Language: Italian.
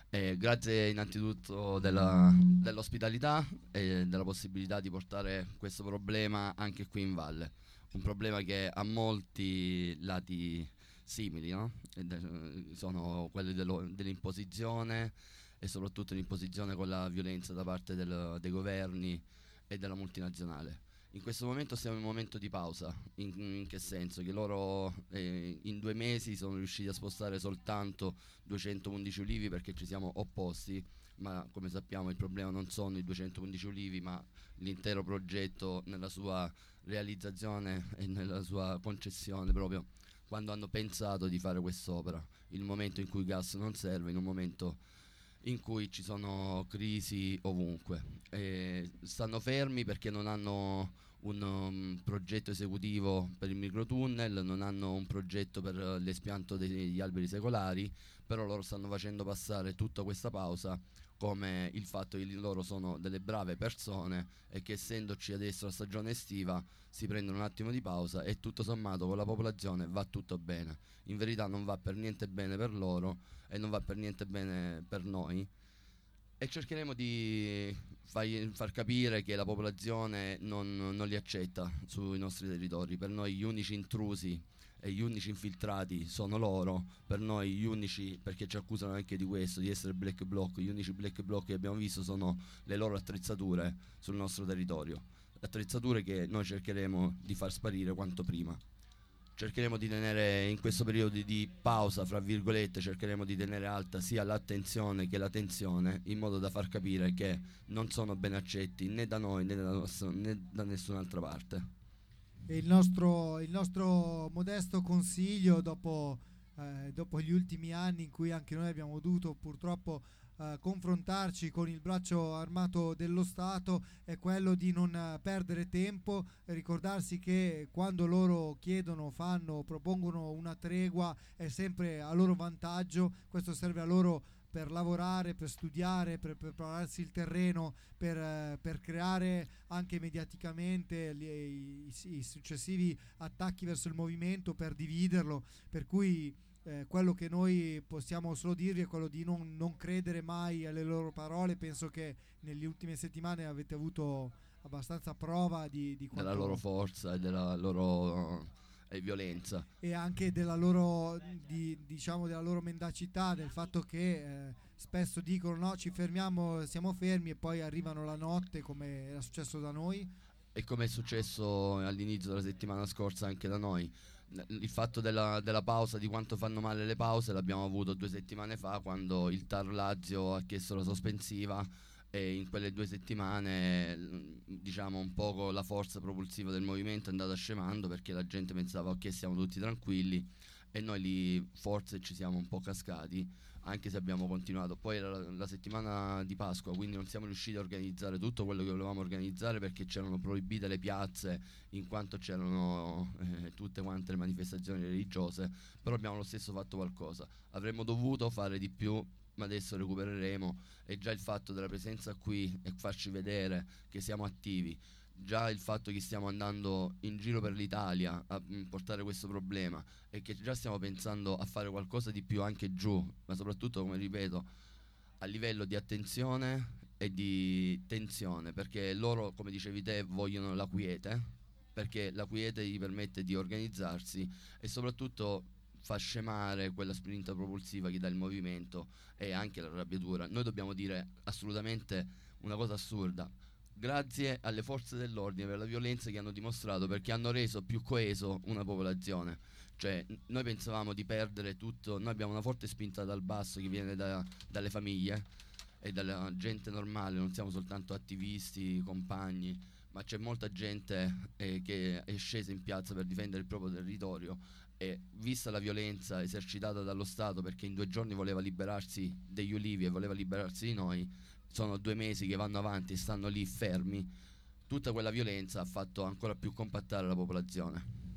Grazie innanzitutto dell'ospitalità e della possibilità di portare questo problema anche qui in valle. Un problema che ha molti lati simili, no? Sono quelli dell'imposizione e soprattutto l'imposizione con la violenza da parte dei governi e della multinazionale. In questo momento siamo in un momento di pausa. In che senso? Che loro in 2 mesi sono riusciti a spostare soltanto 211 ulivi perché ci siamo opposti, ma come sappiamo il problema non sono i 211 ulivi, ma l'intero progetto nella sua realizzazione e nella sua concessione, proprio quando hanno pensato di fare quest'opera, il momento in cui il gas non serve, in un momento in cui ci sono crisi ovunque. Stanno fermi perché non hanno un progetto esecutivo per il microtunnel, non hanno un progetto per l'espianto degli alberi secolari, però loro stanno facendo passare tutta questa pausa come il fatto che loro sono delle brave persone e che essendoci adesso la stagione estiva si prendono un attimo di pausa e tutto sommato con la popolazione va tutto bene. In verità non va per niente bene per loro e non va per niente bene per noi, e cercheremo di far capire che la popolazione non li accetta sui nostri territori. Per noi gli unici intrusi e gli unici infiltrati sono loro, per noi gli unici, perché ci accusano anche di questo, di essere black bloc, gli unici black bloc che abbiamo visto sono le loro attrezzature sul nostro territorio, attrezzature che noi cercheremo di far sparire quanto prima. Cercheremo di tenere in questo periodo di pausa, fra virgolette, cercheremo di tenere alta sia l'attenzione che la tensione, in modo da far capire che non sono ben accetti né da noi né da nessun'altra parte. E il nostro modesto consiglio dopo gli ultimi anni in cui anche noi abbiamo dovuto purtroppo confrontarci con il braccio armato dello Stato è quello di non perdere tempo, ricordarsi che quando loro chiedono, fanno, propongono una tregua è sempre a loro vantaggio, questo serve a loro per lavorare, per studiare, per prepararsi il terreno, per creare anche mediaticamente i successivi attacchi verso il movimento, per dividerlo. Per cui quello che noi possiamo solo dirvi è quello di non credere mai alle loro parole. Penso che nelle ultime settimane avete avuto abbastanza prova di Della loro quanto forza e della loro violenza. e anche della loro, diciamo, della loro mendacità, del fatto che spesso dicono no, ci fermiamo, siamo fermi e poi arrivano la notte come era successo da noi. E come è successo all'inizio della settimana scorsa anche da noi. Il fatto della pausa, di quanto fanno male le pause, l'abbiamo avuto 2 settimane fa quando il TAR Lazio ha chiesto la sospensiva, e in quelle 2 settimane diciamo un poco la forza propulsiva del movimento è andata scemando perché la gente pensava ok, siamo tutti tranquilli, e noi lì forse ci siamo un po' cascati, anche se abbiamo continuato. Poi era la settimana di Pasqua, quindi non siamo riusciti a organizzare tutto quello che volevamo organizzare perché c'erano proibite le piazze, in quanto c'erano tutte quante le manifestazioni religiose, però abbiamo lo stesso fatto qualcosa. Avremmo dovuto fare di più, ma adesso recupereremo, e già il fatto della presenza qui e farci vedere che siamo attivi, già il fatto che stiamo andando in giro per l'Italia a portare questo problema e che già stiamo pensando a fare qualcosa di più anche giù, ma soprattutto, come ripeto, a livello di attenzione e di tensione, perché loro, come dicevi te, vogliono la quiete, perché la quiete gli permette di organizzarsi e soprattutto fa scemare quella spinta propulsiva che dà il movimento e anche l'arrabbiatura. Noi dobbiamo dire assolutamente una cosa assurda: grazie alle forze dell'ordine per la violenza che hanno dimostrato, perché hanno reso più coeso una popolazione. Cioè, noi pensavamo di perdere tutto, noi abbiamo una forte spinta dal basso che viene dalle famiglie e dalla gente normale, non siamo soltanto attivisti, compagni, ma c'è molta gente che è scesa in piazza per difendere il proprio territorio, e vista la violenza esercitata dallo Stato, perché in 2 giorni voleva liberarsi degli ulivi e voleva liberarsi di noi, sono 2 mesi che vanno avanti e stanno lì fermi, tutta quella violenza ha fatto ancora più compattare la popolazione.